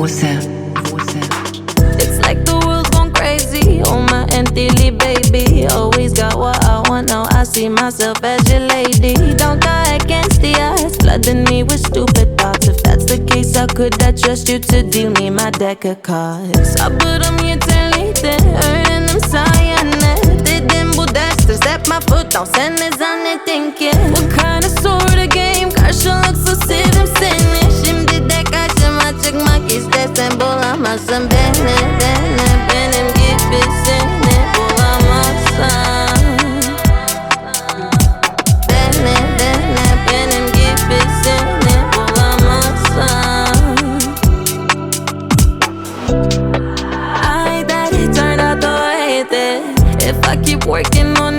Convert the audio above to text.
você. It's like the world's gone crazy. Oh my Antilly baby, always got what I want. Now I see myself as your lady. Don't go against the odds, flooding me with stupid thoughts. If that's the case, how could I trust you to deal me my deck of cards? Sabırım yeterliydi, öğrendim sayende. Dedim bu derste step my foot down. Sen ne zannettin ki? What kind of sort of game? Karşılıksız sevdim seni. Şimdi de karşıma çıkmak istesen bulamazsın beni. Benim gibisini bulamazsan. Benim gibisini bulamazsan. I that it turned out the way it did. If I keep working on